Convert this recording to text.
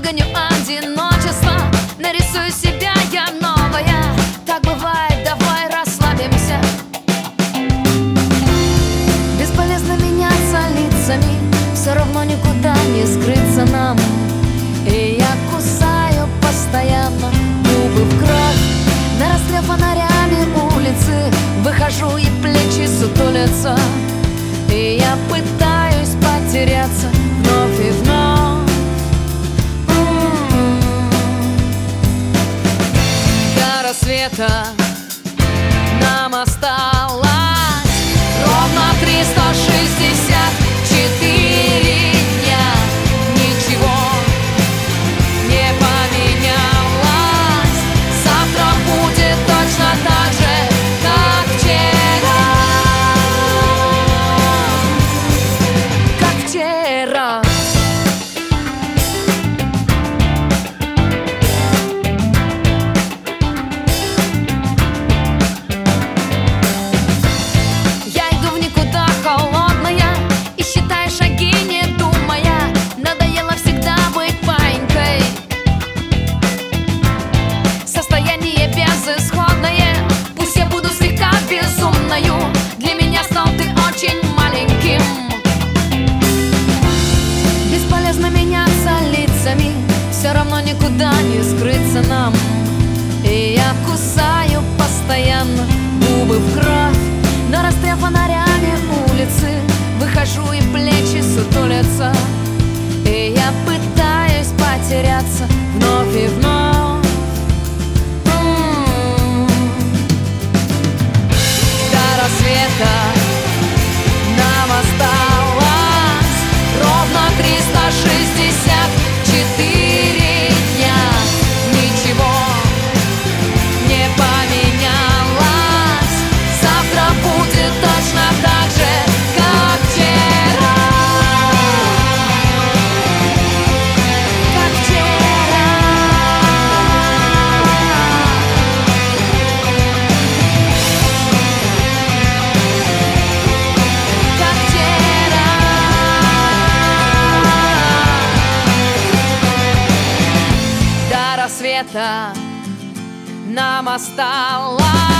выгоню одиночество, нарисую себя я новая. Так бывает, давай расслабимся. Бесполезно меняться лицами, все равно никуда не скрыться нам. И я кусаю постоянно губы в кровь. На расстрел фонарями улицы выхожу, и плечи сутулятся. И я пытаюсь потеряться вновь и вновь. До рассвета нам осталось ровно 364 дня. Ничего не поменялось. Завтра будет точно так же, как вчера. Как вчера. Я иду в никуда холодная и считаю шаги, не думая. Надоело всегда быть паинькой. Состояние безысходное. Пусть я буду слегка безумною. Для меня стал ты очень маленьким. Бесполезно меняться лицами, все равно никуда не скрыться нам. И я кусаю постоянно губы в кровь. На расстрел фонарями улицы выхожу, и плечи сутулятся. И я пытаюсь потеряться вновь и вновь. До рассвета нам осталось ровно 364 дня. Ничего не поменялось. Завтра будет точно так же, как вчера. Как вчера. Как вчера. До рассвета нам осталось